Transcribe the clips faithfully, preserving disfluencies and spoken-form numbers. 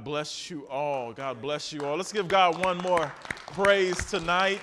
God bless you all. God bless you all. Let's give God one more praise tonight.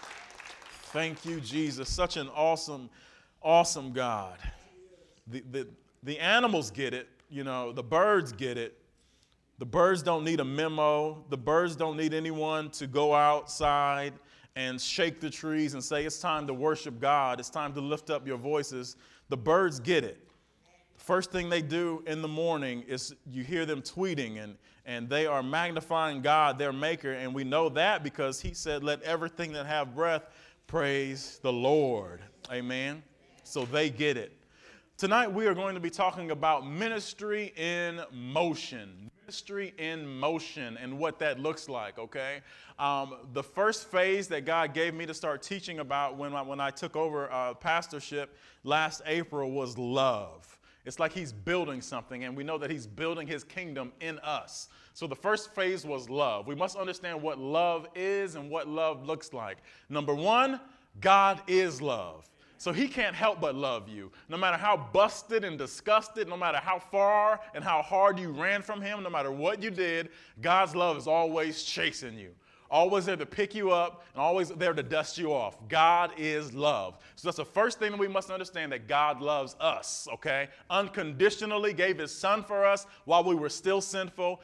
Thank you, Jesus. Such an awesome, awesome God. The, the, the animals get it. You know, the birds get it. The birds don't need a memo. The birds don't need anyone to go outside and shake the trees and say, it's time to worship God. It's time to lift up your voices. The birds get it. First thing they do in the morning is you hear them tweeting, and, and they are magnifying God, their maker. And we know that because he said, let everything that have breath praise the Lord. Amen. So they get it. Tonight we are going to be talking about ministry in motion. Ministry in motion and what that looks like, okay? Um, the first phase that God gave me to start teaching about when I, when I took over uh, pastorship last April was love. It's like he's building something, and we know that he's building his kingdom in us. So the first phase was love. We must understand what love is and what love looks like. Number one, God is love. So he can't help but love you. No matter how busted and disgusted, no matter how far and how hard you ran from him, no matter what you did, God's love is always chasing you. Always there to pick you up and always there to dust you off. God is love. So that's the first thing that we must understand, that God loves us, okay? Unconditionally gave his son for us while we were still sinful.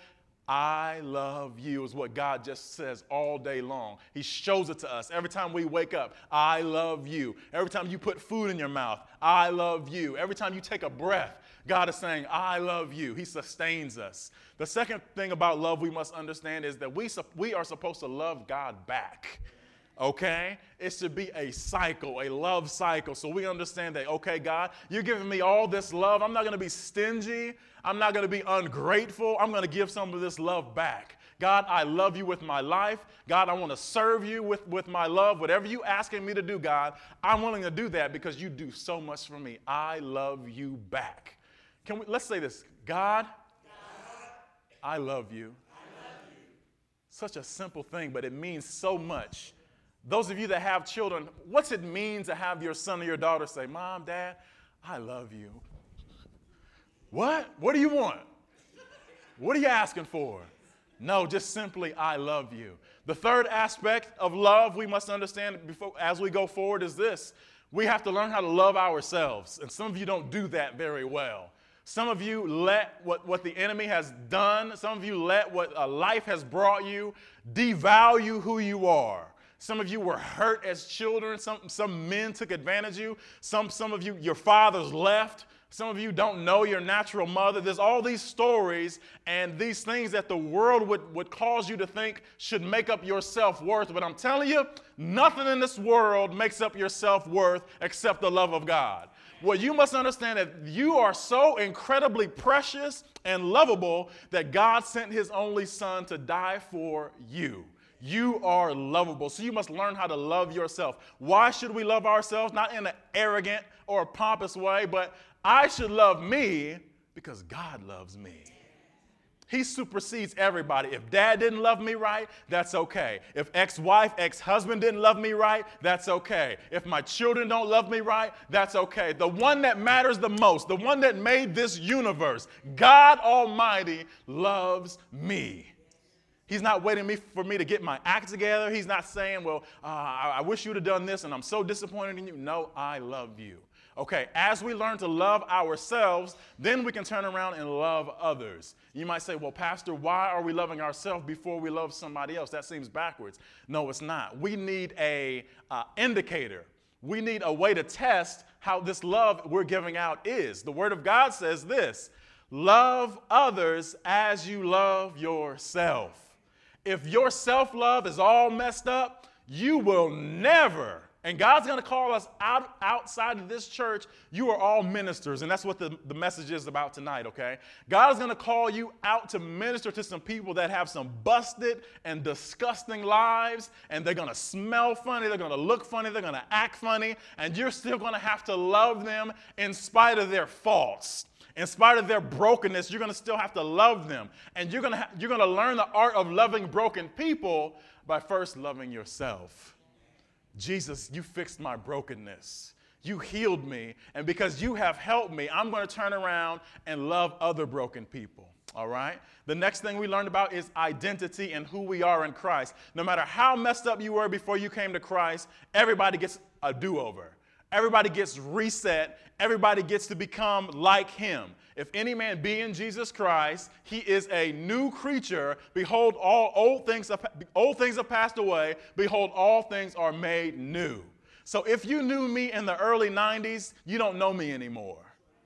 I love you is what God just says all day long. He shows it to us. Every time we wake up, I love you. Every time you put food in your mouth, I love you. Every time you take a breath, God is saying, I love you. He sustains us. The second thing about love we must understand is that we, we are supposed to love God back. Okay? It should be a cycle, a love cycle. So we understand that, okay, God, you're giving me all this love. I'm not going to be stingy. I'm not going to be ungrateful. I'm going to give some of this love back. God, I love you with my life. God, I want to serve you with, with my love. Whatever you asking me to do, God, I'm willing to do that because you do so much for me. I love you back. Can we, let's say this. God, God I love you. I love you. Such a simple thing, but it means so much. Those of you that have children, what's it mean to have your son or your daughter say, Mom, Dad, I love you? What? What do you want? What are you asking for? No, just simply, I love you. The third aspect of love we must understand before, as we go forward is this. We have to learn how to love ourselves. And some of you don't do that very well. Some of you let what, what the enemy has done, some of you let what a life has brought you devalue who you are. Some of you were hurt as children. Some, some men took advantage of you. Some, some of you, your fathers left. Some of you don't know your natural mother. There's all these stories and these things that the world would, would cause you to think should make up your self-worth. But I'm telling you, nothing in this world makes up your self-worth except the love of God. Well, you must understand that you are so incredibly precious and lovable that God sent his only son to die for you. You are lovable. So you must learn how to love yourself. Why should we love ourselves? Not in an arrogant or a pompous way, but I should love me because God loves me. He supersedes everybody. If dad didn't love me right, that's okay. If ex-wife, ex-husband didn't love me right, that's okay. If my children don't love me right, that's okay. The one that matters the most, the one that made this universe, God Almighty, loves me. He's not waiting me for me to get my act together. He's not saying, well, uh, I, I wish you would have done this and I'm so disappointed in you. No, I love you. Okay, as we learn to love ourselves, then we can turn around and love others. You might say, well, Pastor, why are we loving ourselves before we love somebody else? That seems backwards. No, it's not. We need a uh, indicator. We need a way to test how this love we're giving out is. The Word of God says this, love others as you love yourself. If your self-love is all messed up, you will never, and God's going to call us out outside of this church, you are all ministers, and that's what the, the message is about tonight, okay? God is going to call you out to minister to some people that have some busted and disgusting lives, and they're going to smell funny, they're going to look funny, they're going to act funny, and you're still going to have to love them in spite of their faults. In spite of their brokenness, you're going to still have to love them. And you're going to ha- you're going to learn the art of loving broken people by first loving yourself. Jesus, you fixed my brokenness. You healed me. And because you have helped me, I'm going to turn around and love other broken people. All right? The next thing we learned about is identity and who we are in Christ. No matter how messed up you were before you came to Christ, everybody gets a do-over. Everybody gets reset. Everybody gets to become like him. If any man be in Jesus Christ, he is a new creature. Behold, all old things have, old things have passed away. Behold, all things are made new. So if you knew me in the early nineties, you don't know me anymore.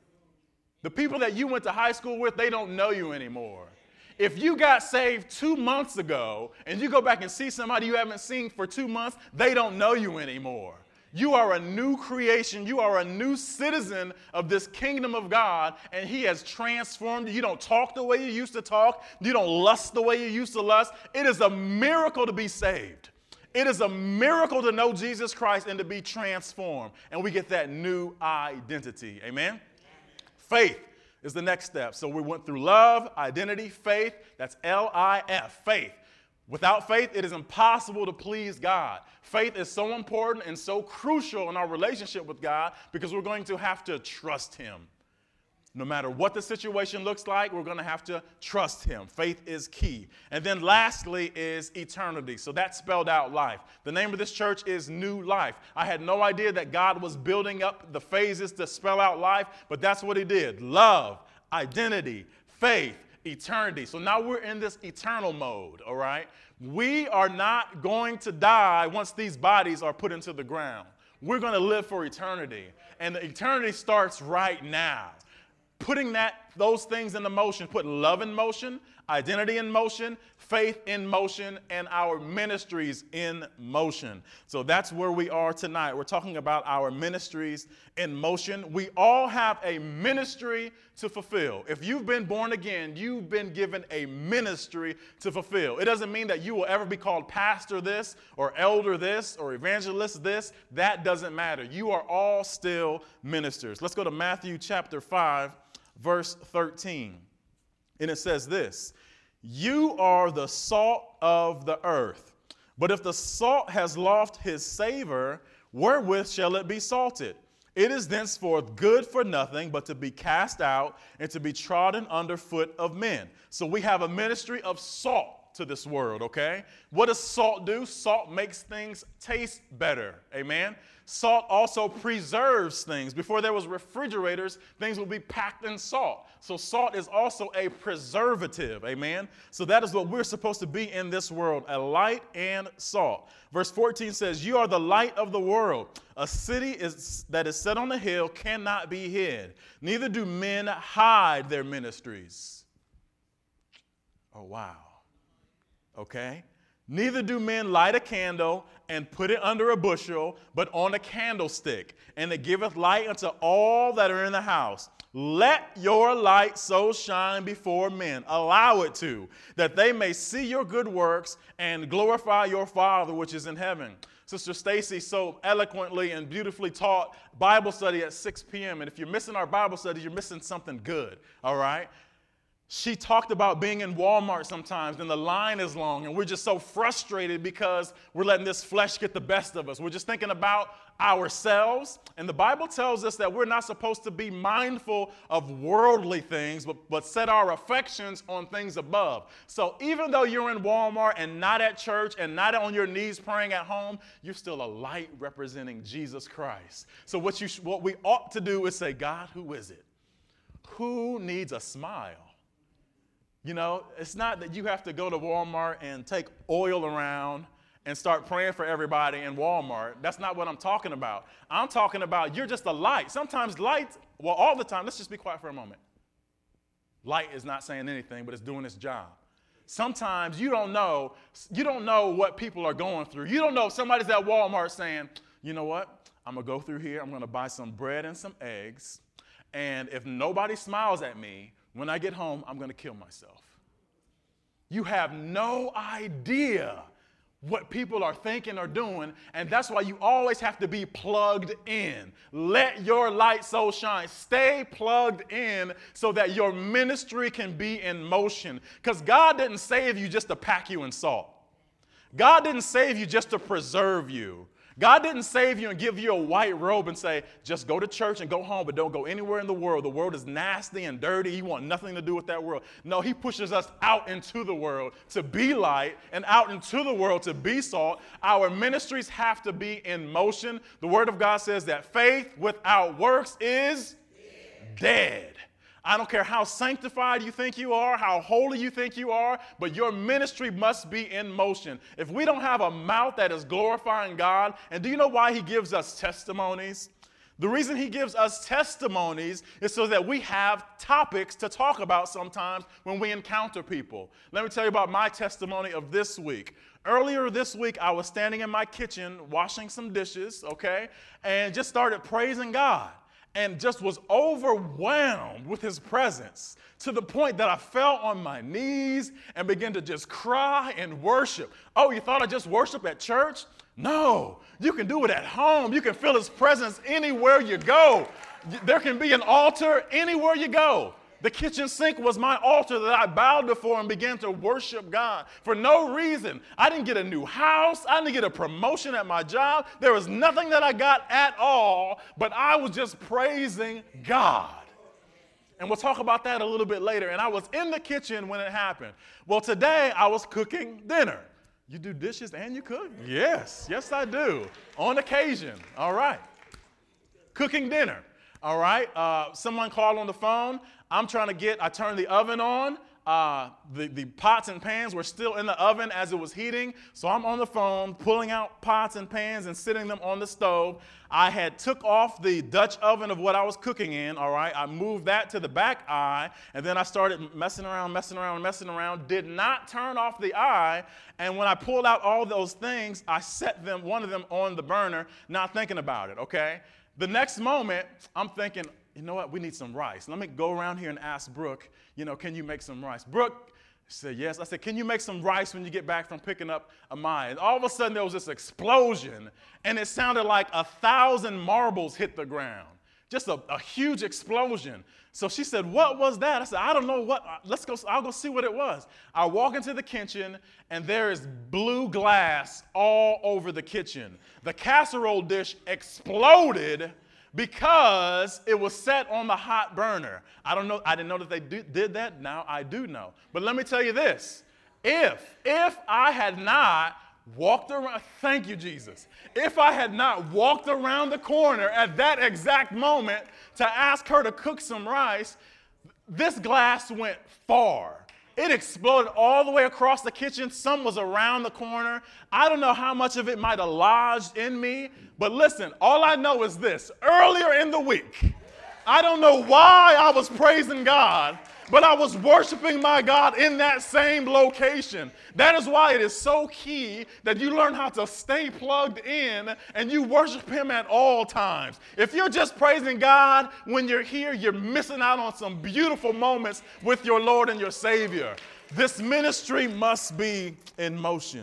The people that you went to high school with, they don't know you anymore. If you got saved two months ago and you go back and see somebody you haven't seen for two months, they don't know you anymore. You are a new creation. You are a new citizen of this kingdom of God, and he has transformed you. You don't talk the way you used to talk. You don't lust the way you used to lust. It is a miracle to be saved. It is a miracle to know Jesus Christ and to be transformed, and we get that new identity. Amen? Faith is the next step. So we went through love, identity, faith. That's L I F, faith. Without faith, it is impossible to please God. Faith is so important and so crucial in our relationship with God because we're going to have to trust him. No matter what the situation looks like, we're going to have to trust him. Faith is key. And then lastly is eternity. So that spelled out life. The name of this church is New Life. I had no idea that God was building up the phases to spell out life, but that's what he did. Love, identity, faith, eternity. So now we're in this eternal mode, all right? We are not going to die once these bodies are put into the ground. We're going to live for eternity. And the eternity starts right now. Putting that, those things into motion, put love in motion, identity in motion, faith in motion, and our ministries in motion. So that's where we are tonight. We're talking about our ministries in motion. We all have a ministry to fulfill. If you've been born again, you've been given a ministry to fulfill. It doesn't mean that you will ever be called pastor this or elder this or evangelist this. That doesn't matter. You are all still ministers. Let's go to Matthew chapter five, verse thirteen. And it says this, you are the salt of the earth. But if the salt has lost his savor, wherewith shall it be salted? It is thenceforth good for nothing but to be cast out and to be trodden under foot of men. So we have a ministry of salt to this world, okay? What does salt do? Salt makes things taste better, amen? Salt also preserves things. Before there was refrigerators, things would be packed in salt. So salt is also a preservative, amen? So that is what we're supposed to be in this world, a light and salt. Verse fourteen says, you are the light of the world. A city is, that is set on a hill cannot be hid. Neither do men hide their ministries. Oh, wow. Okay? Neither do men light a candle and put it under a bushel, but on a candlestick, and it giveth light unto all that are in the house. Let your light so shine before men, allow it to, that they may see your good works and glorify your Father which is in heaven. Sister Stacy so eloquently and beautifully taught Bible study at six p.m. And if you're missing our Bible study, you're missing something good, all right? She talked about being in Walmart sometimes and the line is long and we're just so frustrated because we're letting this flesh get the best of us. We're just thinking about ourselves. And the Bible tells us that we're not supposed to be mindful of worldly things, but, but set our affections on things above. So even though you're in Walmart and not at church and not on your knees praying at home, you're still a light representing Jesus Christ. So what, you, what we ought to do is say, God, who is it? Who needs a smile? You know, it's not that you have to go to Walmart and take oil around and start praying for everybody in Walmart. That's not what I'm talking about. I'm talking about you're just a light. Sometimes light, well, all the time, let's just be quiet for a moment. Light is not saying anything, but it's doing its job. Sometimes you don't know, you don't know what people are going through. You don't know if somebody's at Walmart saying, you know what, I'm going to go through here, I'm going to buy some bread and some eggs, and if nobody smiles at me, when I get home, I'm going to kill myself. You have no idea what people are thinking or doing, and that's why you always have to be plugged in. Let your light so shine. Stay plugged in so that your ministry can be in motion. Because God didn't save you just to pack you in salt. God didn't save you just to preserve you. God didn't save you and give you a white robe and say, just go to church and go home, but don't go anywhere in the world. The world is nasty and dirty. You want nothing to do with that world. No, he pushes us out into the world to be light and out into the world to be salt. Our ministries have to be in motion. The Word of God says that faith without works is dead. I don't care how sanctified you think you are, how holy you think you are, but your ministry must be in motion. If we don't have a mouth that is glorifying God, and do you know why he gives us testimonies? The reason he gives us testimonies is so that we have topics to talk about sometimes when we encounter people. Let me tell you about my testimony of this week. Earlier this week, I was standing in my kitchen washing some dishes, okay, and just started praising God. And just was overwhelmed with his presence to the point that I fell on my knees and began to just cry and worship. Oh, you thought I just worship at church? No, you can do it at home. You can feel his presence anywhere you go. There can be an altar anywhere you go. The kitchen sink was my altar that I bowed before and began to worship God for no reason. I didn't get a new house. I didn't get a promotion at my job. There was nothing that I got at all, but I was just praising God. And we'll talk about that a little bit later. And I was in the kitchen when it happened. Well, today I was cooking dinner. You do dishes and you cook? Yes, yes I do. On occasion, all right. Cooking dinner, all right. Uh, someone called on the phone. I'm trying to get, I turned the oven on. Uh, the, the pots and pans were still in the oven as it was heating. So I'm on the phone pulling out pots and pans and sitting them on the stove. I had took off the Dutch oven of what I was cooking in, all right. I moved that to the back eye, and then I started messing around, messing around, messing around, did not turn off the eye. And when I pulled out all those things, I set them, one of them on the burner, not thinking about it, okay. The next moment, I'm thinking, you know what, we need some rice. Let me go around here and ask Brooke, you know, can you make some rice? Brooke said yes. I said, can you make some rice when you get back from picking up Amaya? And all of a sudden there was this explosion, and it sounded like a thousand marbles hit the ground. Just a, a huge explosion. So she said, what was that? I said, I don't know what, let's go, I'll go see what it was. I walk into the kitchen, and there is blue glass all over the kitchen. The casserole dish exploded because it was set on the hot burner. I don't know, I didn't know that they do, did that. Now I do know. But let me tell you this. If, if I had not walked around, thank you, Jesus. If I had not walked around the corner at that exact moment to ask her to cook some rice, this glass went far. It exploded all the way across the kitchen. Some was around the corner. I don't know how much of it might have lodged in me, but listen, all I know is this. Earlier in the week, I don't know why I was praising God, but I was worshiping my God in that same location. That is why it is so key that you learn how to stay plugged in and you worship him at all times. If you're just praising God when you're here, you're missing out on some beautiful moments with your Lord and your Savior. This ministry must be in motion.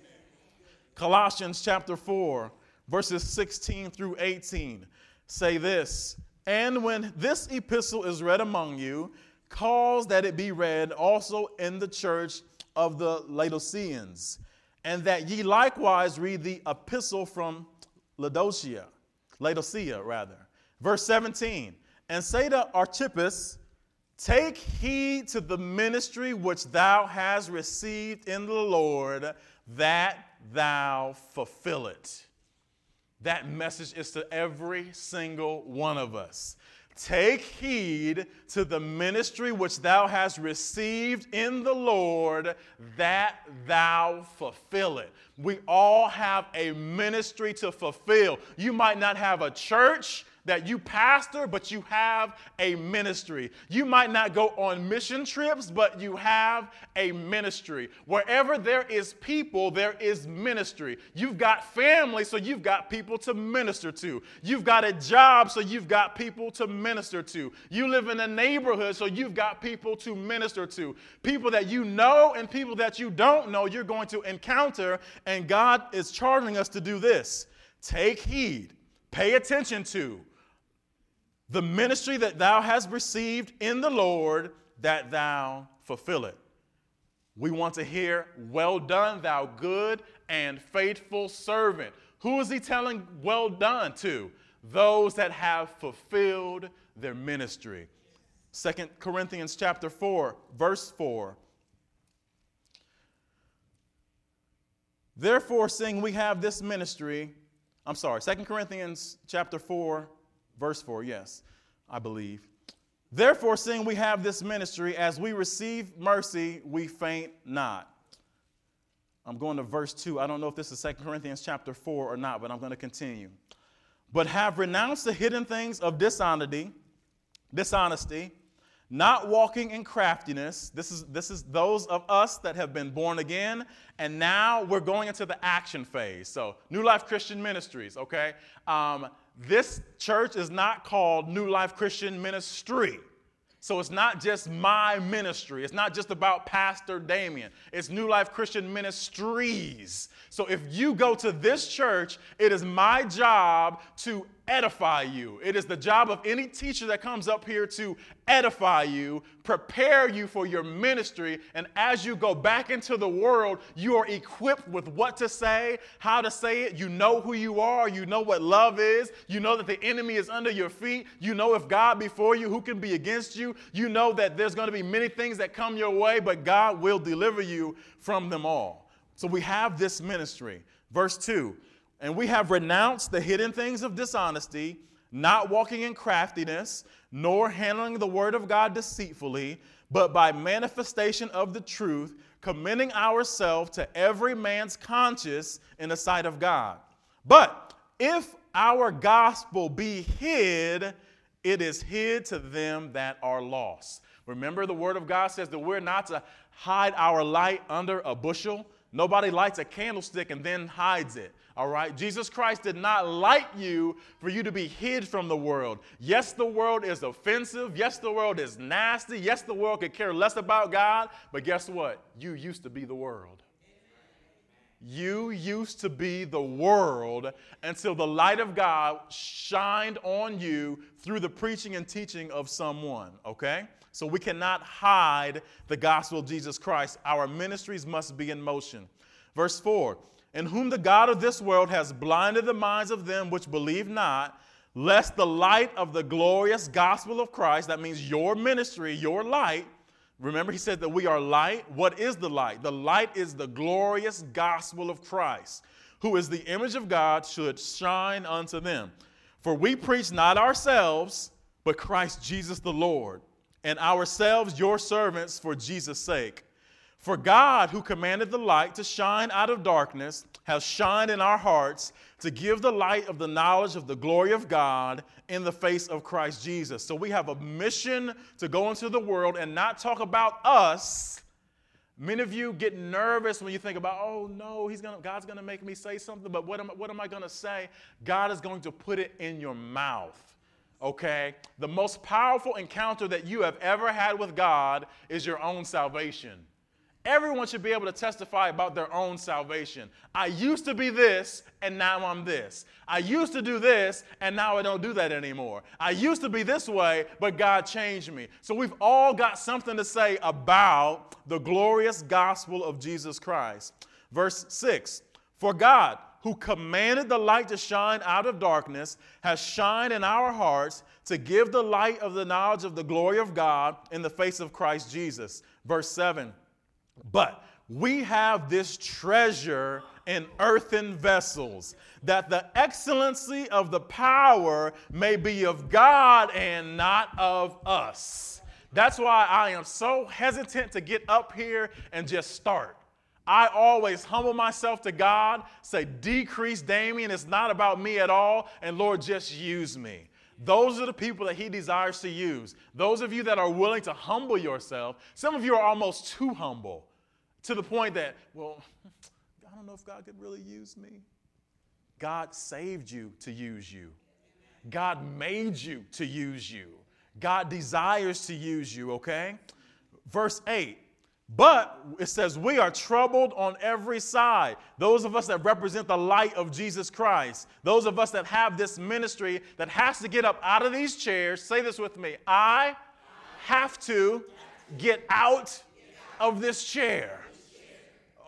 Colossians chapter four, verses sixteen through eighteen say this, and when this epistle is read among you, cause that it be read also in the church of the Laodiceans, and that ye likewise read the epistle from Laodicea, Laodicea rather. Verse seventeen, and say to Archippus, take heed to the ministry which thou hast received in the Lord, that thou fulfill it. That message is to every single one of us. Take heed to the ministry which thou hast received in the Lord, that thou fulfill it. We all have a ministry to fulfill. You might not have a church that you pastor, but you have a ministry. You might not go on mission trips, but you have a ministry. Wherever there is people, there is ministry. You've got family, so you've got people to minister to. You've got a job, so you've got people to minister to. You live in a neighborhood, so you've got people to minister to. People that you know and people that you don't know, you're going to encounter, and God is charging us to do this. Take heed, pay attention to the ministry that thou hast received in the Lord, that thou fulfill it. We want to hear, well done, thou good and faithful servant. Who is he telling well done to? Those that have fulfilled their ministry. Second Corinthians chapter four, verse four. Therefore, seeing we have this ministry, I'm sorry, Second Corinthians chapter four, verse four, yes, I believe. Therefore, seeing we have this ministry, as we receive mercy, we faint not. I'm going to verse two. I don't know if this is Second Corinthians chapter four or not, but I'm going to continue. But have renounced the hidden things of dishonesty, dishonesty, not walking in craftiness. This is, this is those of us that have been born again, and now we're going into the action phase. So, New Life Christian Ministries, okay? Um, this church is not called New Life Christian Ministry. So it's not just my ministry. It's not just about Pastor Damien. It's New Life Christian Ministries. So if you go to this church, it is my job to edify you. It is the job of any teacher that comes up here to edify you, prepare you for your ministry, and as you go back into the world, you are equipped with what to say, how to say it. You know who you are. You know what love is. You know that the enemy is under your feet. You know if God be for you, who can be against you? You know that there's going to be many things that come your way, but God will deliver you from them all. So we have this ministry. Verse two. And we have renounced the hidden things of dishonesty, not walking in craftiness, nor handling the word of God deceitfully, but by manifestation of the truth, commending ourselves to every man's conscience in the sight of God. But if our gospel be hid, it is hid to them that are lost. Remember, the word of God says that we're not to hide our light under a bushel. Nobody lights a candlestick and then hides it. All right? Jesus Christ did not light you for you to be hid from the world. Yes, the world is offensive. Yes, the world is nasty. Yes, the world could care less about God. But guess what? You used to be the world. You used to be the world until the light of God shined on you through the preaching and teaching of someone. Okay? So we cannot hide the gospel of Jesus Christ. Our ministries must be in motion. Verse four. In whom the God of this world has blinded the minds of them which believe not, lest the light of the glorious gospel of Christ, that means your ministry, your light. Remember, he said that we are light. What is the light? The light is the glorious gospel of Christ, who is the image of God, should shine unto them. For we preach not ourselves, but Christ Jesus the Lord, and ourselves your servants for Jesus' sake. For God, who commanded the light to shine out of darkness, has shined in our hearts to give the light of the knowledge of the glory of God in the face of Christ Jesus. So we have a mission to go into the world and not talk about us. Many of you get nervous when you think about, oh no, he's gonna, God's going to make me say something, but what am, what am I going to say? God is going to put it in your mouth. Okay? The most powerful encounter that you have ever had with God is your own salvation. Everyone should be able to testify about their own salvation. I used to be this, and now I'm this. I used to do this, and now I don't do that anymore. I used to be this way, but God changed me. So we've all got something to say about the glorious gospel of Jesus Christ. Verse six, for God, who commanded the light to shine out of darkness, has shined in our hearts to give the light of the knowledge of the glory of God in the face of Christ Jesus. Verse seven, but we have this treasure in earthen vessels, that the excellency of the power may be of God and not of us. That's why I am so hesitant to get up here and just start. I always humble myself to God, say, decrease, Damien, it's not about me at all, and Lord, just use me. Those are the people that he desires to use. Those of you that are willing to humble yourself, some of you are almost too humble to the point that, well, I don't know if God could really use me. God saved you to use you. God made you to use you. God desires to use you, okay? Verse eight, but it says we are troubled on every side. Those of us that represent the light of Jesus Christ, those of us that have this ministry that has to get up out of these chairs, say this with me, I have to get out of this chair.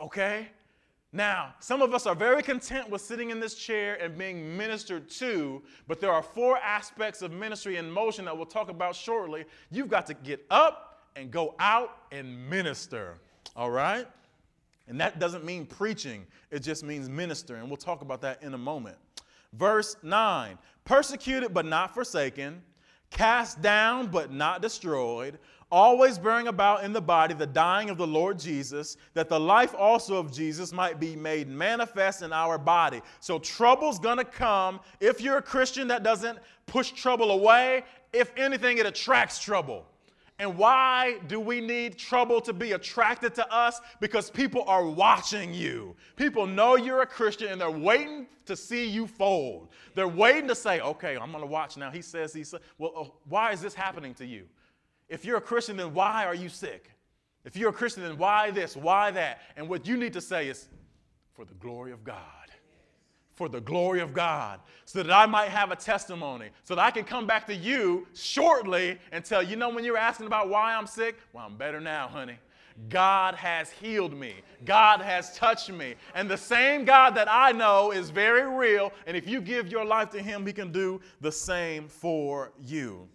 Okay? Now, some of us are very content with sitting in this chair and being ministered to, but there are four aspects of ministry in motion that we'll talk about shortly. You've got to get up and go out and minister, all right? And that doesn't mean preaching. It just means minister, and we'll talk about that in a moment. Verse nine, persecuted but not forsaken, cast down but not destroyed, always bearing about in the body the dying of the Lord Jesus, that the life also of Jesus might be made manifest in our body. So trouble's going to come. If you're a Christian, that doesn't push trouble away. If anything, it attracts trouble. And why do we need trouble to be attracted to us? Because people are watching you. People know you're a Christian, and they're waiting to see you fold. They're waiting to say, okay, I'm going to watch now. He says, he said, well, uh, why is this happening to you? If you're a Christian, then why are you sick? If you're a Christian, then why this, why that? And what you need to say is, for the glory of God. For the glory of God. So that I might have a testimony. So that I can come back to you shortly and tell you, know, when you were asking about why I'm sick, well, I'm better now, honey. God has healed me. God has touched me. And the same God that I know is very real. And if you give your life to him, he can do the same for you.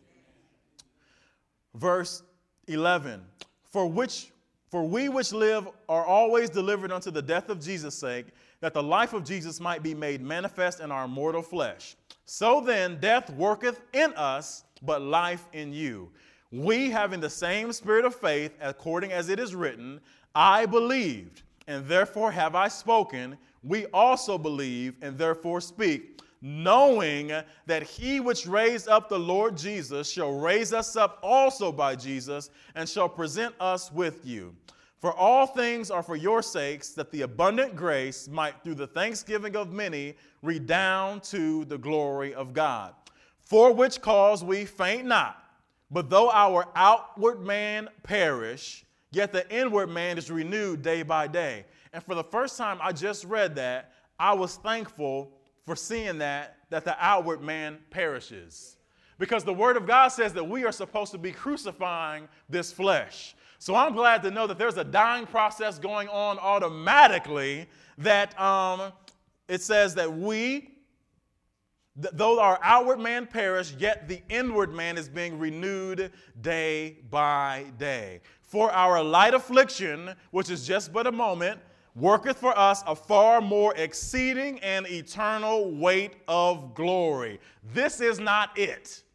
Verse eleven, for which for we which live are always delivered unto the death of Jesus' sake, that the life of Jesus might be made manifest in our mortal flesh. So then death worketh in us, but life in you. We, having the same spirit of faith, according as it is written, I believed, and therefore have I spoken. We also believe, and therefore speak, knowing that he which raised up the Lord Jesus shall raise us up also by Jesus, and shall present us with you. For all things are for your sakes, that the abundant grace might through the thanksgiving of many redound to the glory of God. For which cause we faint not, but though our outward man perish, yet the inward man is renewed day by day. And for the first time I just read that, I was thankful for seeing that, that the outward man perishes. Because the word of God says that we are supposed to be crucifying this flesh. So I'm glad to know that there's a dying process going on automatically, that um, it says that we, th- though our outward man perish, yet the inward man is being renewed day by day. For our light affliction, which is just but a moment, worketh for us a far more exceeding and eternal weight of glory. This is not it.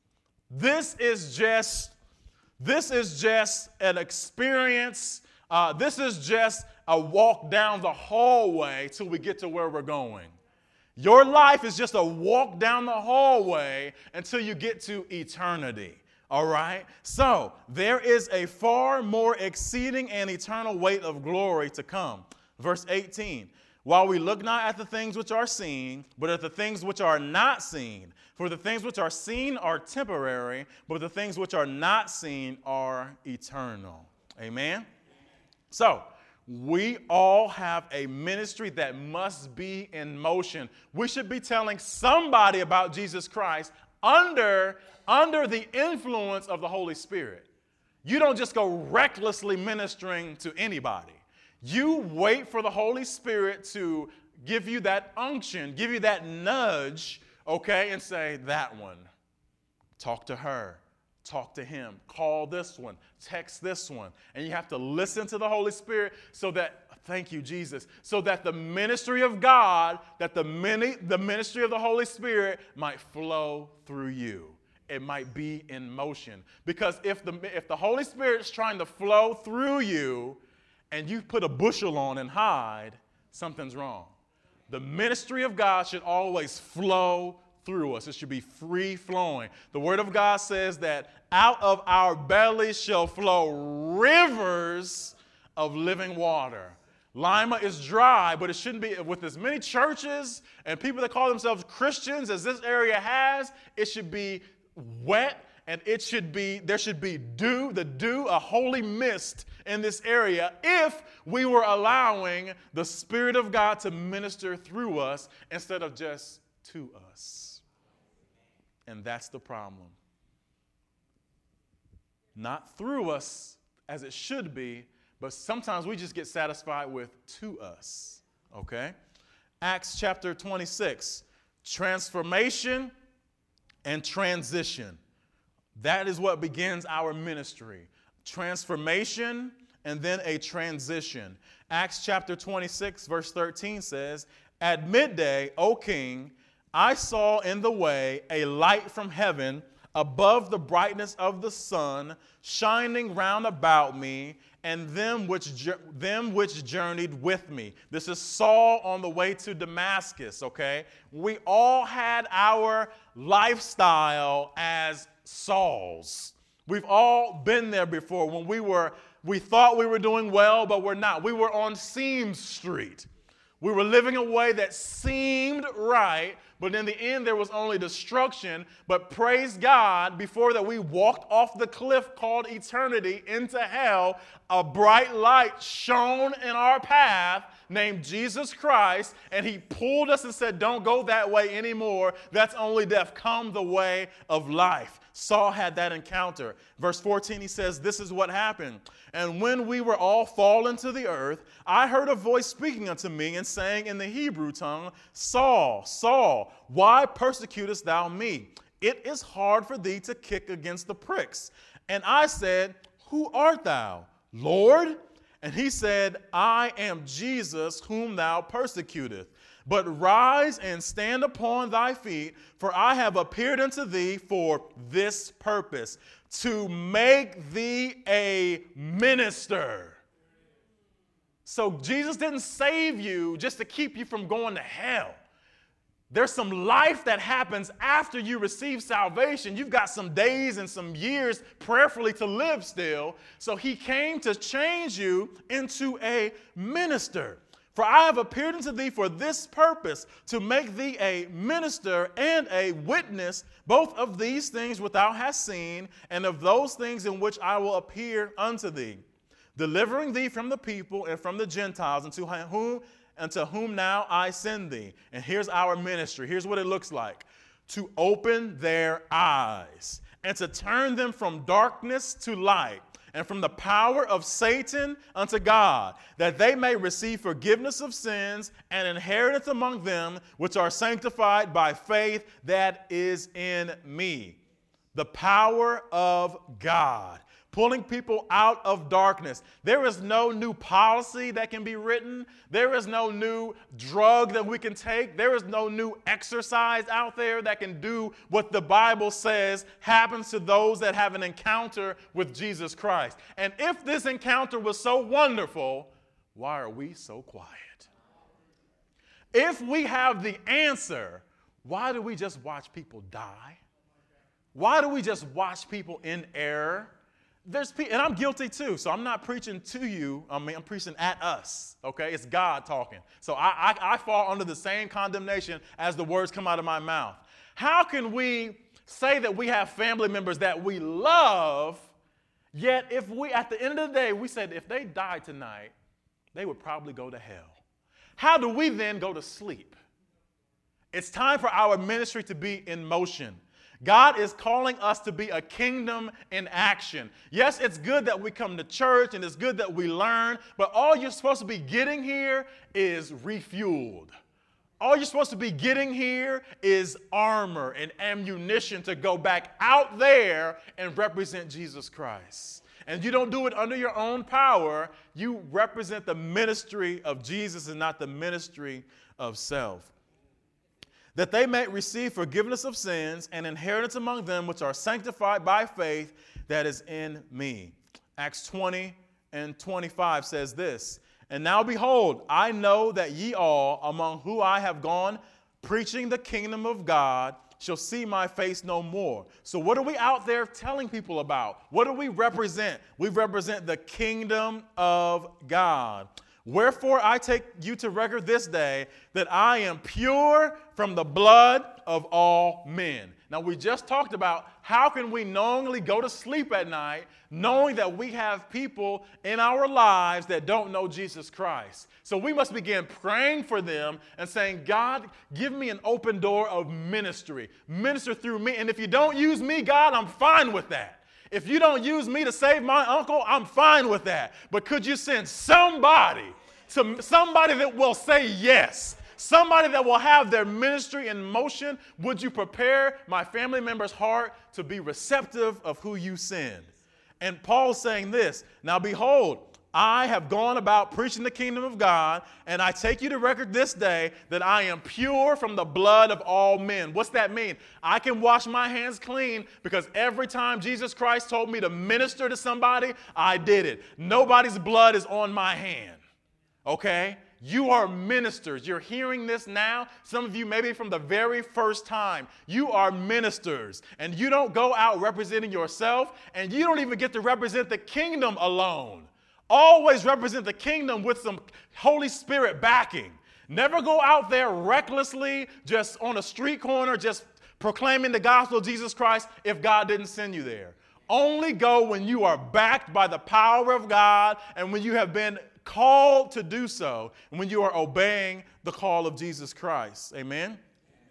This is just, this is just an experience. Uh, this is just a walk down the hallway till we get to where we're going. Your life is just a walk down the hallway until you get to eternity. All right? So there is a far more exceeding and eternal weight of glory to come. Verse eighteen, while we look not at the things which are seen, but at the things which are not seen. For the things which are seen are temporary, but the things which are not seen are eternal. Amen? So, we all have a ministry that must be in motion. We should be telling somebody about Jesus Christ under, under the influence of the Holy Spirit. You don't just go recklessly ministering to anybody. You wait for the Holy Spirit to give you that unction, give you that nudge, okay, and say, that one, talk to her, talk to him, call this one, text this one. And you have to listen to the Holy Spirit so that, thank you, Jesus, so that the ministry of God, that the, mini, the ministry of the Holy Spirit might flow through you. It might be in motion. Because if the, if the Holy Spirit is trying to flow through you, and you put a bushel on and hide, something's wrong. The ministry of God should always flow through us. It should be free flowing. The word of God says that out of our bellies shall flow rivers of living water. Lima is dry, but it shouldn't be. With as many churches and people that call themselves Christians as this area has, it should be wet. And it should be, there should be dew, the dew, a holy mist in this area if we were allowing the Spirit of God to minister through us instead of just to us. And that's the problem. Not through us as it should be, But sometimes we just get satisfied with to us, okay? Acts chapter twenty-six, transformation and transition. That is what begins our ministry. Transformation and then a transition. Acts chapter twenty-six, verse thirteen says, "At midday, O king, I saw in the way a light from heaven above the brightness of the sun, shining round about me, and them which them which journeyed with me." This is Saul on the way to Damascus, okay? We all had our lifestyle as Sauls. We've all been there before when we were we thought we were doing well, but we're not. We were on Seam Street. We were living a way that seemed right, but in the end there was only destruction. But praise God, before that we walked off the cliff called eternity into hell, a bright light shone in our path named Jesus Christ, and he pulled us and said, don't go that way anymore. That's only death. Come the way of life. Saul had that encounter. Verse fourteen, he says, this is what happened. "And when we were all fallen to the earth, I heard a voice speaking unto me and saying in the Hebrew tongue, Saul, Saul, why persecutest thou me? It is hard for thee to kick against the pricks. And I said, Who art thou, Lord? And he said, I am Jesus whom thou persecutest. But rise and stand upon thy feet, for I have appeared unto thee for this purpose, to make thee a minister." So Jesus didn't save you just to keep you from going to hell. There's some life that happens after you receive salvation. You've got some days and some years prayerfully to live still. So he came to change you into a minister. "For I have appeared unto thee for this purpose, to make thee a minister and a witness, both of these things which thou hast seen, and of those things in which I will appear unto thee, delivering thee from the people and from the Gentiles, unto whom, unto whom now I send thee." And here's our ministry. Here's what it looks like. "To open their eyes, and to turn them from darkness to light, and from the power of Satan unto God, that they may receive forgiveness of sins and inheritance among them which are sanctified by faith that is in me." The power of God, pulling people out of darkness. There is no new policy that can be written. There is no new drug that we can take. There is no new exercise out there that can do what the Bible says happens to those that have an encounter with Jesus Christ. And if this encounter was so wonderful, why are we so quiet? If we have the answer, why do we just watch people die? Why do we just watch people in error? There's people, and I'm guilty too, so I'm not preaching to you. I mean, I'm preaching at us, okay? It's God talking. So I, I, I fall under the same condemnation as the words come out of my mouth. How can we say that we have family members that we love, yet if we, at the end of the day, we said if they died tonight, they would probably go to hell? How do we then go to sleep? It's time for our ministry to be in motion. God is calling us to be a kingdom in action. Yes, it's good that we come to church and it's good that we learn, but all you're supposed to be getting here is refueled. All you're supposed to be getting here is armor and ammunition to go back out there and represent Jesus Christ. And you don't do it under your own power. You represent the ministry of Jesus and not the ministry of self. "That they may receive forgiveness of sins and inheritance among them which are sanctified by faith that is in me." Acts twenty and twenty-five says this, "And now behold, I know that ye all, among whom I have gone preaching the kingdom of God, shall see my face no more." So what are we out there telling people about? What do we represent? We represent the kingdom of God. "Wherefore I take you to record this day that I am pure from the blood of all men." Now, we just talked about how can we knowingly go to sleep at night knowing that we have people in our lives that don't know Jesus Christ. So we must begin praying for them and saying, God, give me an open door of ministry. Minister through me. And if you don't use me, God, I'm fine with that. If you don't use me to save my uncle, I'm fine with that. But could you send somebody, to, somebody that will say yes, somebody that will have their ministry in motion? Would you prepare my family member's heart to be receptive of who you send? And Paul's saying this, now behold, I have gone about preaching the kingdom of God, and I take you to record this day that I am pure from the blood of all men. What's that mean? I can wash my hands clean because every time Jesus Christ told me to minister to somebody, I did it. Nobody's blood is on my hand, okay? You are ministers. You're hearing this now. Some of you maybe from the very first time. You are ministers, and you don't go out representing yourself, and you don't even get to represent the kingdom alone. Always represent the kingdom with some Holy Spirit backing. Never go out there recklessly, just on a street corner, just proclaiming the gospel of Jesus Christ if God didn't send you there. Only go when you are backed by the power of God and when you have been called to do so, and when you are obeying the call of Jesus Christ. Amen?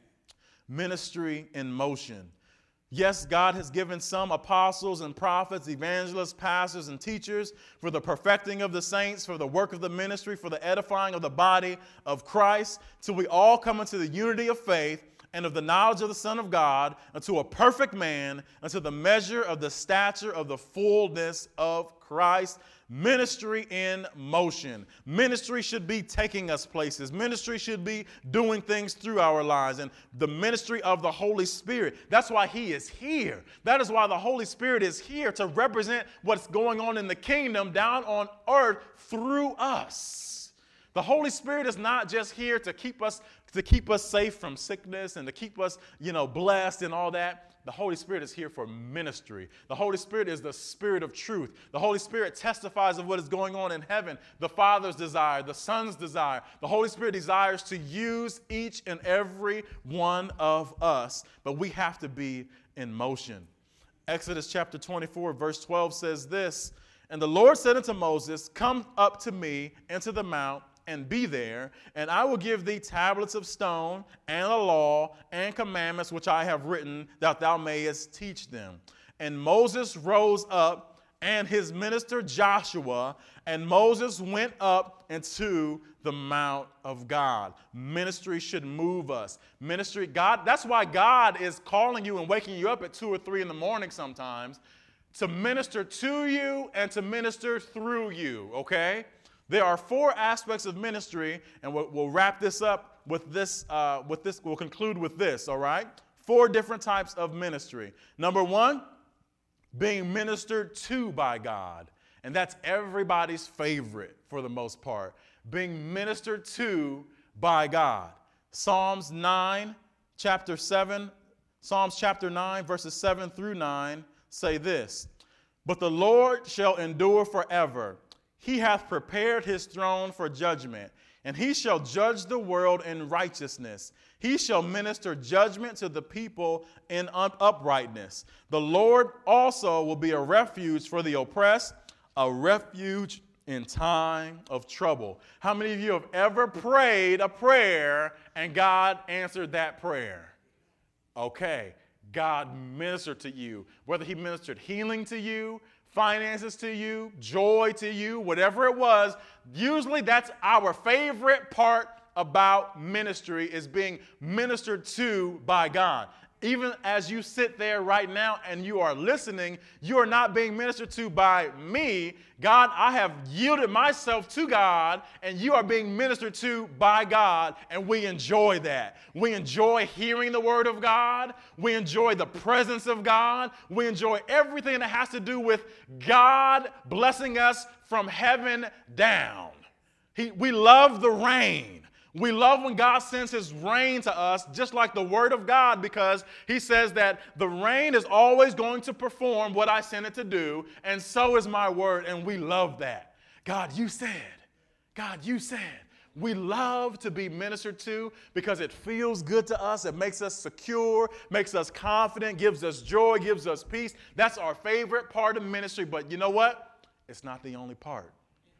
Ministry in motion. Yes, God has given some apostles and prophets, evangelists, pastors, and teachers for the perfecting of the saints, for the work of the ministry, for the edifying of the body of Christ, till we all come into the unity of faith and of the knowledge of the Son of God, unto a perfect man, unto the measure of the stature of the fullness of Christ. Ministry in motion. Ministry should be taking us places. Ministry should be doing things through our lives. And the ministry of the Holy Spirit, that's why he is here. That is why the Holy Spirit is here, to represent what's going on in the kingdom down on earth through us. The Holy Spirit is not just here to keep us to keep us safe from sickness and to keep us, you know, blessed and all that. The Holy Spirit is here for ministry. The Holy Spirit is the Spirit of truth. The Holy Spirit testifies of what is going on in heaven. The Father's desire, the Son's desire. The Holy Spirit desires to use each and every one of us, but we have to be in motion. Exodus chapter twenty-four, verse twelve says this, and the Lord said unto Moses, come up to me into the mount, and be there, and I will give thee tablets of stone and a law and commandments which I have written, that thou mayest teach them. And Moses rose up, and his minister Joshua, and Moses went up into the mount of God. Ministry should move us. Ministry, God, that's why God is calling you and waking you up at two or three in the morning sometimes to minister to you and to minister through you, okay? There are four aspects of ministry, and we'll, we'll wrap this up with this, uh, with this, we'll conclude with this, all right? Four different types of ministry. Number one, being ministered to by God. And that's everybody's favorite for the most part. Being ministered to by God. Psalms nine, chapter seven, Psalms chapter nine, verses seven through nine say this, but the Lord shall endure forever. He hath prepared his throne for judgment, and he shall judge the world in righteousness. He shall minister judgment to the people in uprightness. The Lord also will be a refuge for the oppressed, a refuge in time of trouble. How many of you have ever prayed a prayer and God answered that prayer? Okay, God ministered to you. Whether he ministered healing to you, finances to you, joy to you, whatever it was, usually that's our favorite part about ministry, is being ministered to by God. Even as you sit there right now and you are listening, you are not being ministered to by me. God, I have yielded myself to God, and you are being ministered to by God, and we enjoy that. We enjoy hearing the word of God. We enjoy the presence of God. We enjoy everything that has to do with God blessing us from heaven down. He, we love the rain. We love when God sends his rain to us, just like the word of God, because he says that the rain is always going to perform what I sent it to do, and so is my word, and we love that. God, you said. God, you said. We love to be ministered to because it feels good to us. It makes us secure, makes us confident, gives us joy, gives us peace. That's our favorite part of ministry, but you know what? It's not the only part.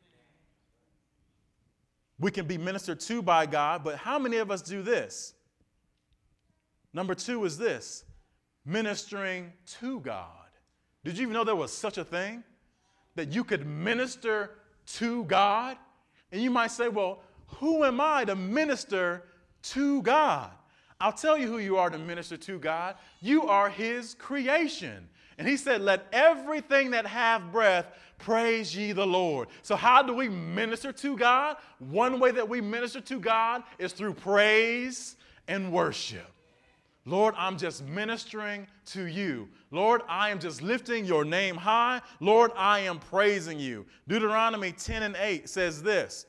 We can be ministered to by God, but how many of us do this? Number two is this, ministering to God. Did you even know there was such a thing? That you could minister to God? And you might say, well, who am I to minister to God? I'll tell you who you are to minister to God. You are his creation. And he said, let everything that hath breath praise ye the Lord. So how do we minister to God? One way that we minister to God is through praise and worship. Lord, I'm just ministering to you. Lord, I am just lifting your name high. Lord, I am praising you. Deuteronomy ten and eight says this.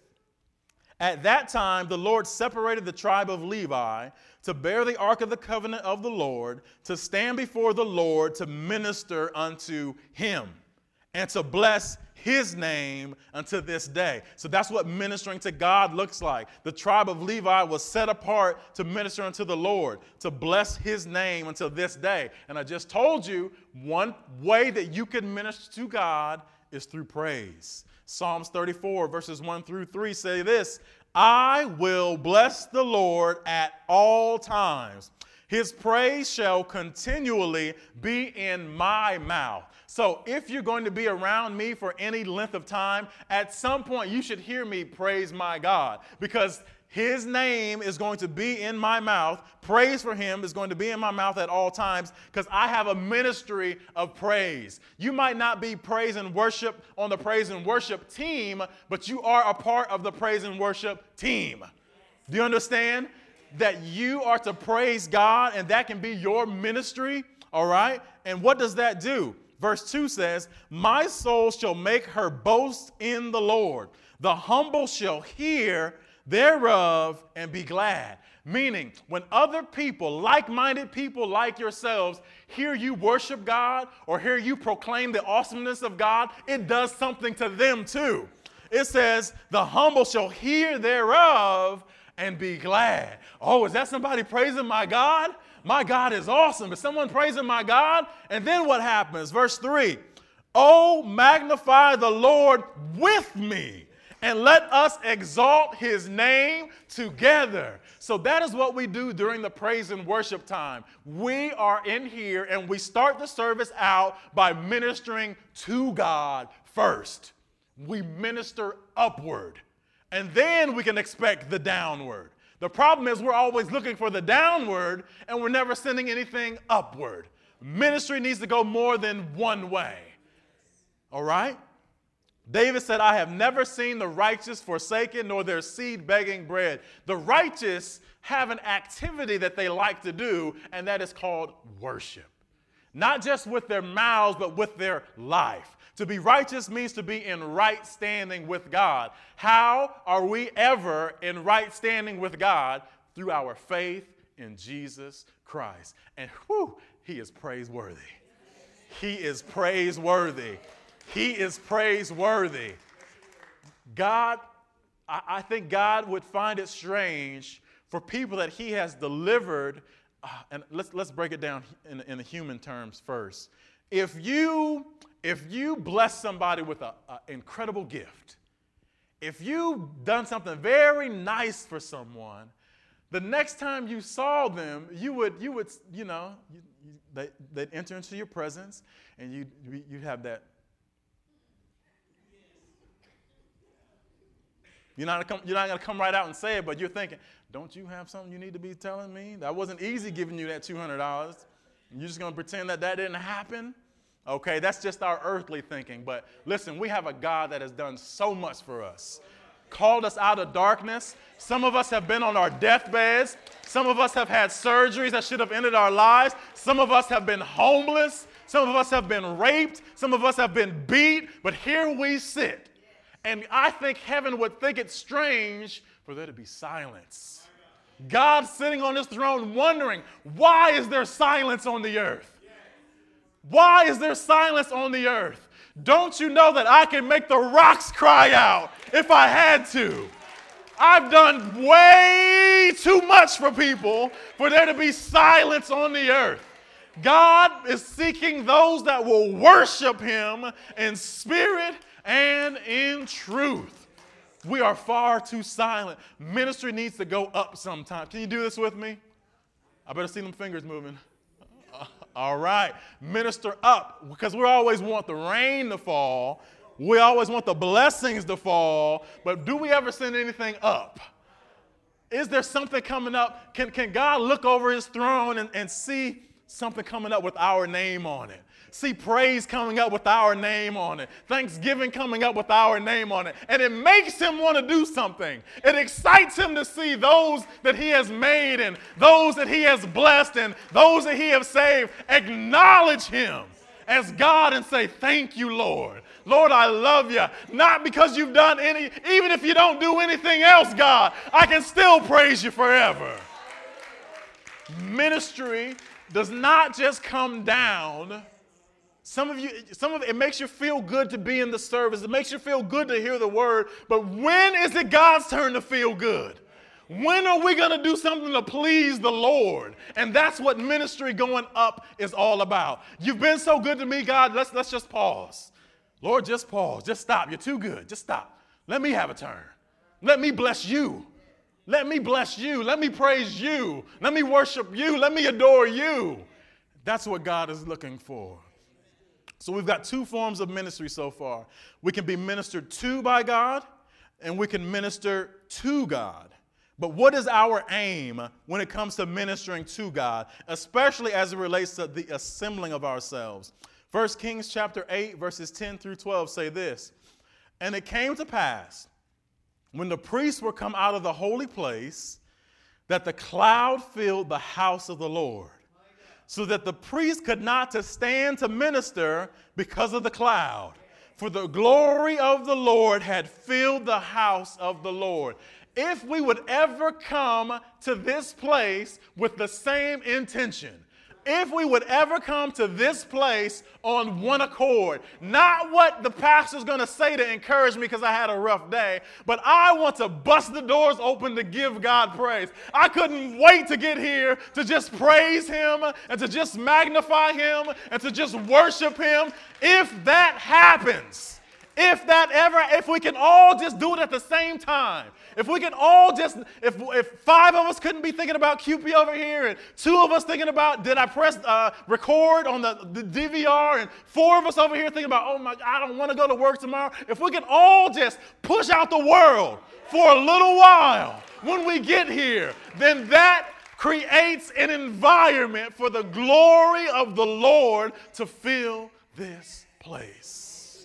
At that time, the Lord separated the tribe of Levi to bear the ark of the covenant of the Lord, to stand before the Lord, to minister unto him, and to bless his name unto this day. So that's what ministering to God looks like. The tribe of Levi was set apart to minister unto the Lord, to bless his name until this day. And I just told you, one way that you can minister to God is through praise. Psalms thirty-four, verses one through three say this, I will bless the Lord at all times. His praise shall continually be in my mouth. So if you're going to be around me for any length of time, at some point you should hear me praise my God, because his name is going to be in my mouth. Praise for him is going to be in my mouth at all times, because I have a ministry of praise. You might not be praise and worship on the praise and worship team, but you are a part of the praise and worship team. Do you understand that you are to praise God, and that can be your ministry? All right. And what does that do? Verse two says, my soul shall make her boast in the Lord. The humble shall hear thereof and be glad. Meaning, when other people, like-minded people like yourselves, hear you worship God or hear you proclaim the awesomeness of God, it does something to them too. It says, the humble shall hear thereof and be glad. Oh, is that somebody praising my God? My God is awesome. Is someone praising my God? And then what happens? Verse three, oh, magnify the Lord with me, and let us exalt his name together. So that is what we do during the praise and worship time. We are in here and we start the service out by ministering to God first. We minister upward, and then we can expect the downward. The problem is we're always looking for the downward and we're never sending anything upward. Ministry needs to go more than one way. All right? David said, I have never seen the righteous forsaken, nor their seed begging bread. The righteous have an activity that they like to do, and that is called worship. Not just with their mouths, but with their life. To be righteous means to be in right standing with God. How are we ever in right standing with God? Through our faith in Jesus Christ. And whew, he is praiseworthy. He is praiseworthy. He is praiseworthy. God, I, I think God would find it strange for people that he has delivered. Uh, and let's, let's break it down in, in the human terms first. If you, if you bless somebody with an incredible gift, if you've done something very nice for someone, the next time you saw them, you would, you would, you know, you, you, they, they'd enter into your presence, and you, you'd have that. You're not gonna come, you're not going to come right out and say it, but you're thinking, don't you have something you need to be telling me? That wasn't easy giving you that two hundred dollars. You're just going to pretend that that didn't happen? Okay, that's just our earthly thinking. But listen, we have a God that has done so much for us. Called us out of darkness. Some of us have been on our deathbeds. Some of us have had surgeries that should have ended our lives. Some of us have been homeless. Some of us have been raped. Some of us have been beat. But here we sit. And I think heaven would think it strange for there to be silence. God sitting on his throne wondering, why is there silence on the earth? Why is there silence on the earth? Don't you know that I can make the rocks cry out if I had to? I've done way too much for people for there to be silence on the earth. God is seeking those that will worship him in spirit and in truth. We are far too silent. Ministry needs to go up sometimes. Can you do this with me? I better see them fingers moving. All right. Minister up, because we always want the rain to fall. We always want the blessings to fall. But do we ever send anything up? Is there something coming up? Can, can God look over his throne and, and see something coming up with our name on it? See praise coming up with our name on it. Thanksgiving coming up with our name on it. And it makes him want to do something. It excites him to see those that he has made and those that he has blessed and those that he has saved acknowledge him as God and say, thank you, Lord. Lord, I love you. Not because you've done any, even if you don't do anything else, God, I can still praise you forever. Ministry does not just come down. Some of you, some of it, it makes you feel good to be in the service. It makes you feel good to hear the word. But when is it God's turn to feel good? When are we going to do something to please the Lord? And that's what ministry going up is all about. You've been so good to me, God. Let's, let's just pause. Lord, just pause. Just stop. You're too good. Just stop. Let me have a turn. Let me bless you. Let me bless you. Let me praise you. Let me worship you. Let me adore you. That's what God is looking for. So we've got two forms of ministry so far. We can be ministered to by God, and we can minister to God. But what is our aim when it comes to ministering to God, especially as it relates to the assembling of ourselves? First Kings chapter eight, verses ten through twelve say this, and it came to pass, when the priests were come out of the holy place, that the cloud filled the house of the Lord, so that the priest could not to stand to minister because of the cloud. For the glory of the Lord had filled the house of the Lord. If we would ever come to this place with the same intention, if we would ever come to this place on one accord, not what the pastor's going to say to encourage me because I had a rough day, but I want to bust the doors open to give God praise. I couldn't wait to get here to just praise him and to just magnify him and to just worship him. If that happens, if that ever, if we can all just do it at the same time, if we can all just, if if five of us couldn't be thinking about Q P over here and two of us thinking about, did I press uh, record on the, the D V R, and four of us over here thinking about, oh my, I don't want to go to work tomorrow. If we can all just push out the world for a little while when we get here, then that creates an environment for the glory of the Lord to fill this place.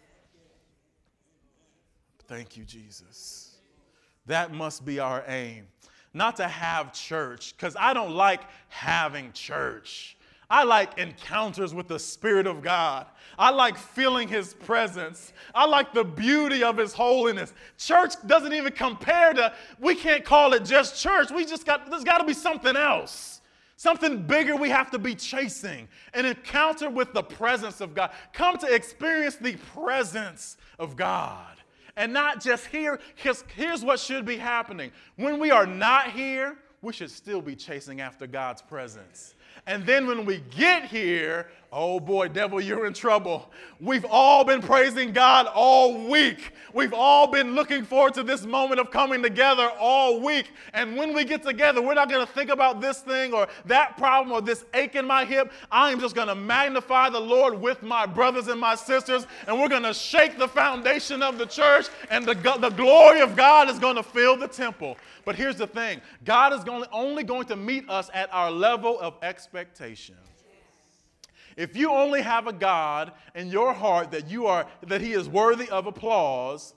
Thank you, Jesus. That must be our aim. Not to have church, because I don't like having church. I like encounters with the Spirit of God. I like feeling his presence. I like the beauty of his holiness. Church doesn't even compare to, we can't call it just church. We just got, there's got to be something else. Something bigger we have to be chasing. An encounter with the presence of God. Come to experience the presence of God. And not just here. Here's, here's what should be happening. When we are not here, we should still be chasing after God's presence. And then when we get here, oh boy, devil, you're in trouble. We've all been praising God all week. We've all been looking forward to this moment of coming together all week. And when we get together, we're not going to think about this thing or that problem or this ache in my hip. I am just going to magnify the Lord with my brothers and my sisters, and we're going to shake the foundation of the church, and the, the glory of God is going to fill the temple. But here's the thing. God is going, only going to meet us at our level of expectation. If you only have a God in your heart that you are that he is worthy of applause,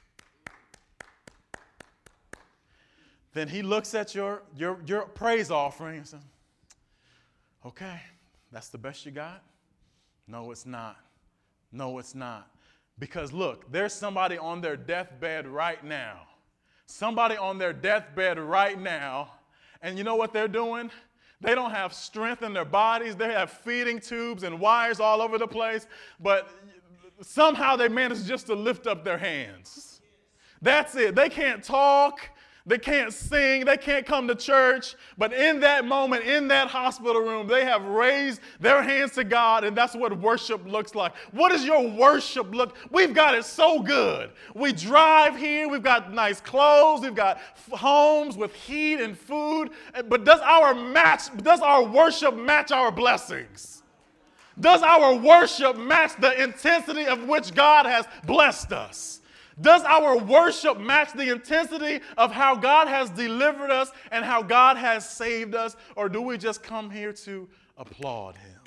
then he looks at your, your, your praise offering and says, okay, that's the best you got? No, it's not. No, it's not. Because look, there's somebody on their deathbed right now. Somebody on their deathbed right now, and you know what they're doing? They don't have strength in their bodies. They have feeding tubes and wires all over the place, but somehow they manage just to lift up their hands. That's it. They can't talk. They can't sing. They can't come to church. But in that moment, in that hospital room, they have raised their hands to God, and that's what worship looks like. What does your worship look? We've got it so good. We drive here. We've got nice clothes. We've got f- homes with heat and food. But does our match, does our worship match our blessings? Does our worship match the intensity of which God has blessed us? Does our worship match the intensity of how God has delivered us and how God has saved us? Or do we just come here to applaud him?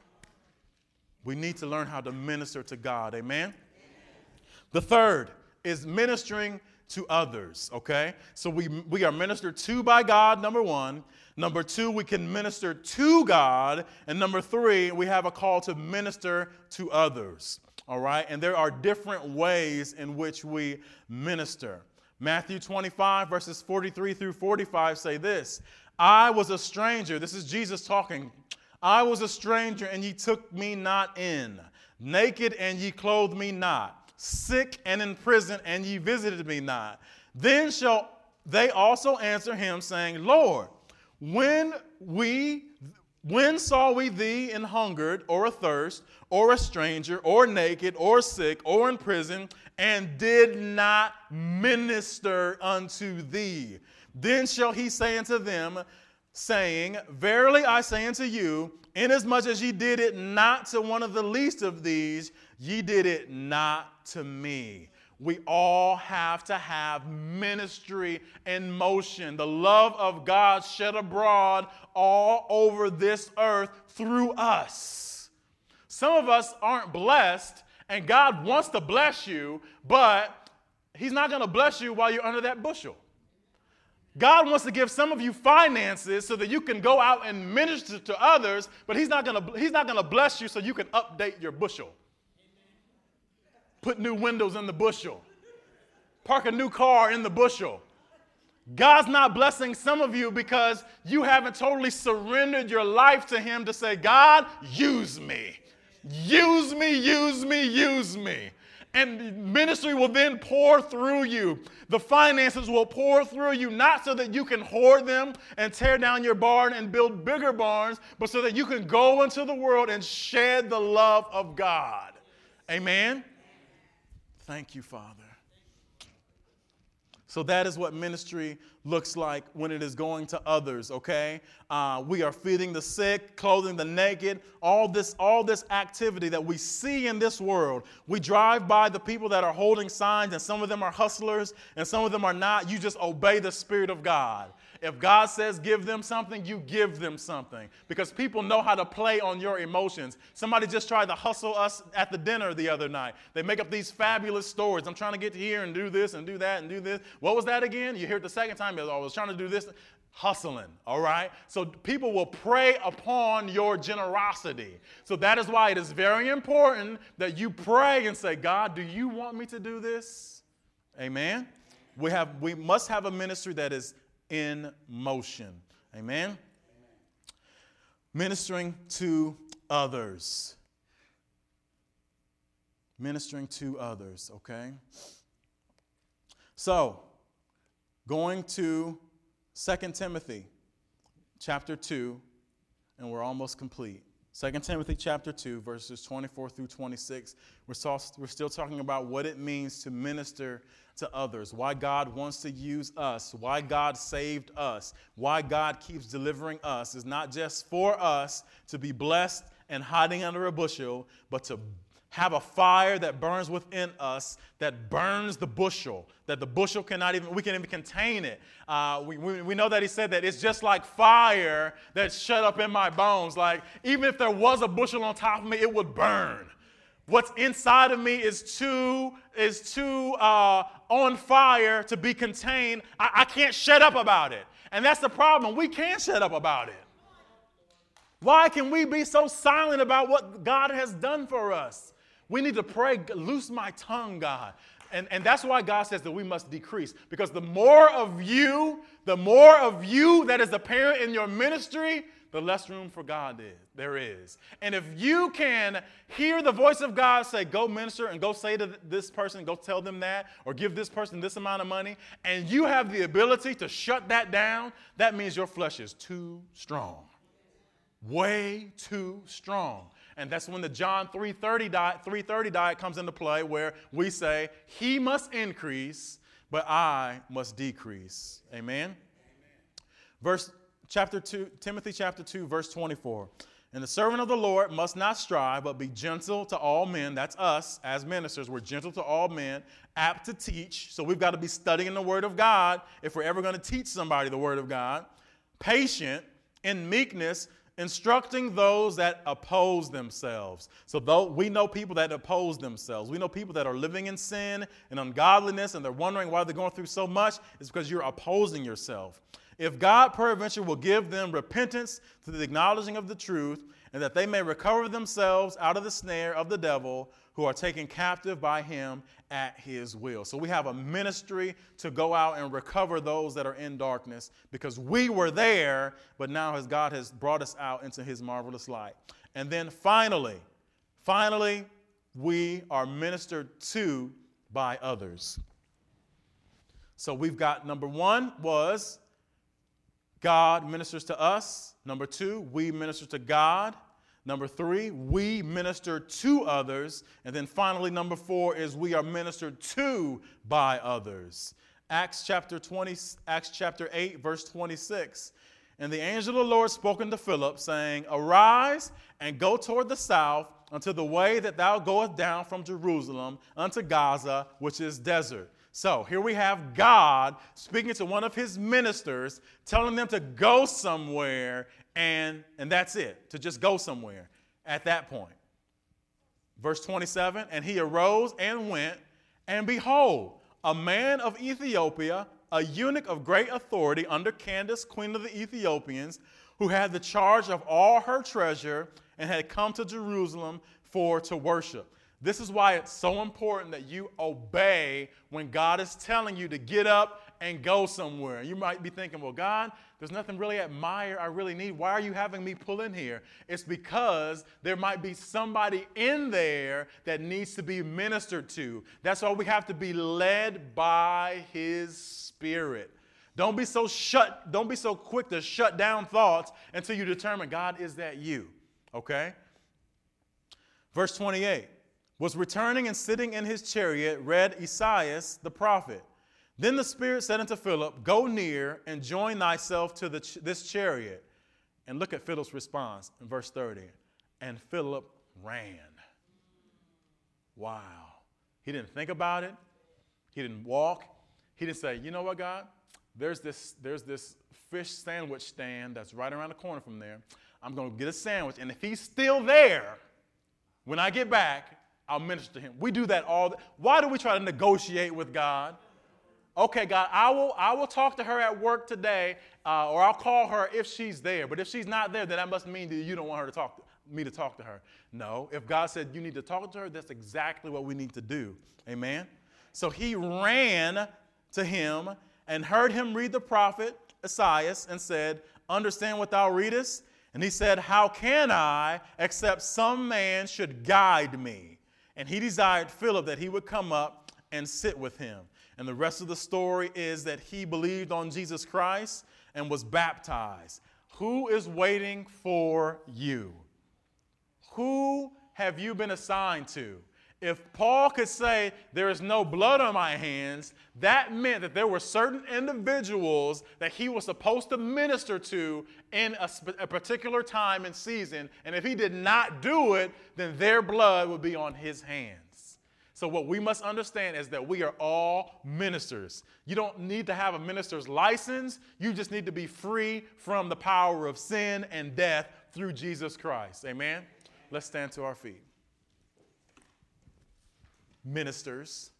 We need to learn how to minister to God. Amen? Amen. The third is ministering to others, okay? So we, we are ministered to by God, number one. Number two, we can minister to God. And number three, we have a call to minister to others. All right, and there are different ways in which we minister. Matthew twenty-five, verses forty-three through forty-five say this: I was a stranger. This is Jesus talking. I was a stranger, and ye took me not in. Naked, and ye clothed me not. Sick and in prison, and ye visited me not. Then shall they also answer him, saying, Lord, when we when saw we thee in hungered or athirst, or a stranger, or naked, or sick, or in prison, and did not minister unto thee? Then shall he say unto them, saying, Verily I say unto you, inasmuch as ye did it not to one of the least of these, ye did it not to me. We all have to have ministry in motion. The love of God shed abroad all over this earth through us. Some of us aren't blessed, and God wants to bless you, but he's not going to bless you while you're under that bushel. God wants to give some of you finances so that you can go out and minister to others, but he's not going to, he's not going to bless you so you can update your bushel. Put new windows in the bushel. Park a new car in the bushel. God's not blessing some of you because you haven't totally surrendered your life to him to say, God, use me. Use me, use me, use me. And ministry will then pour through you. The finances will pour through you, not so that you can hoard them and tear down your barn and build bigger barns, but so that you can go into the world and shed the love of God. Amen? Thank you, Father. So that is what ministry looks like when it is going to others, okay? Uh, we are feeding the sick, clothing the naked, all this, all this activity that we see in this world. We drive by the people that are holding signs, and some of them are hustlers, and some of them are not. You just obey the Spirit of God. If God says give them something, you give them something, because people know how to play on your emotions. Somebody just tried to hustle us at the dinner the other night. They make up these fabulous stories. I'm trying to get to here and do this and do that and do this. What was that again? You hear it the second time. I was trying to do this. Hustling, all right? So people will prey upon your generosity. So that is why it is very important that you pray and say, God, do you want me to do this? Amen? We have, we must have a ministry that is in motion. Amen? Amen? Ministering to others. Ministering to others, okay? So, going to Second Timothy chapter two, and we're almost complete. Second Timothy chapter two, verses twenty-four through twenty-six. We're, so, we're still talking about what it means to minister to others, why God wants to use us, why God saved us, why God keeps delivering us. Is not just for us to be blessed and hiding under a bushel, but to have a fire that burns within us, that burns the bushel, that the bushel cannot even, we can't even contain it. Uh, we, we, we know that he said that it's just like fire that's shut up in my bones. Like, even if there was a bushel on top of me, it would burn. What's inside of me is too, is too uh, on fire to be contained. I, I can't shut up about it. And that's the problem. We can't shut up about it. Why can we be so silent about what God has done for us? We need to pray, loose my tongue, God. And, and that's why God says that we must decrease. Because the more of you, the more of you that is apparent in your ministry, the less room for God is, there is. And if you can hear the voice of God say, go minister and go say to this person, go tell them that, or give this person this amount of money, and you have the ability to shut that down, that means your flesh is too strong. Way too strong. And that's when the John three thirty diet, three thirty diet comes into play, where we say, he must increase, but I must decrease. Amen? Amen. Verse chapter two, Timothy chapter two, verse twenty-four. And the servant of the Lord must not strive, but be gentle to all men. That's us as ministers. We're gentle to all men, apt to teach. So we've got to be studying the word of God if we're ever going to teach somebody the word of God. Patient, in meekness, instructing those that oppose themselves. So though we know people that oppose themselves. We know people that are living in sin and ungodliness, and they're wondering why they're going through so much. It's because you're opposing yourself. If God peradventure will give them repentance to the acknowledging of the truth, and that they may recover themselves out of the snare of the devil, who are taken captive by him at his will. So we have a ministry to go out and recover those that are in darkness, because we were there, but now as God has brought us out into his marvelous light. And then finally, finally, we are ministered to by others. So we've got, number one was God ministers to us. Number two, we minister to God. Number three, we minister to others. And then finally, number four is we are ministered to by others. Acts chapter twenty, Acts chapter eight, verse twenty-six. And the angel of the Lord spoke unto Philip, saying, arise and go toward the south unto the way that thou goest down from Jerusalem unto Gaza, which is desert. So here we have God speaking to one of his ministers, telling them to go somewhere, and, and that's it, to just go somewhere at that point. Verse twenty-seven, and he arose and went, and behold, a man of Ethiopia, a eunuch of great authority under Candace, queen of the Ethiopians, who had the charge of all her treasure and had come to Jerusalem for to worship. This is why it's so important that you obey when God is telling you to get up and go somewhere. You might be thinking, well, God, there's nothing really at Meijer I really need. Why are you having me pull in here? It's because there might be somebody in there that needs to be ministered to. That's why we have to be led by his Spirit. Don't be so shut, don't be so quick to shut down thoughts until you determine, God, is that you? Okay? Verse twenty-eight. Was returning and sitting in his chariot, read Esaias the prophet. Then the Spirit said unto Philip, go near and join thyself to the ch- this chariot. And look at Philip's response in verse thirty. And Philip ran. Wow. He didn't think about it. He didn't walk. He didn't say, you know what, God? There's this, there's this fish sandwich stand that's right around the corner from there. I'm going to get a sandwich. And if he's still there when I get back, I'll minister to him. We do that all the, why do we try to negotiate with God? Okay, God, I will I will talk to her at work today, uh, or I'll call her if she's there. But if she's not there, then that must mean that you don't want her to talk to, me to talk to her. No, if God said you need to talk to her, that's exactly what we need to do. Amen? So he ran to him and heard him read the prophet Esaias and said, understand what thou readest? And he said, how can I, except some man should guide me? And he desired Philip that he would come up and sit with him. And the rest of the story is that he believed on Jesus Christ and was baptized. Who is waiting for you? Who have you been assigned to? If Paul could say there is no blood on my hands, that meant that there were certain individuals that he was supposed to minister to in a, sp- a particular time and season. And if he did not do it, then their blood would be on his hands. So what we must understand is that we are all ministers. You don't need to have a minister's license. You just need to be free from the power of sin and death through Jesus Christ. Amen? Let's stand to our feet. Ministers,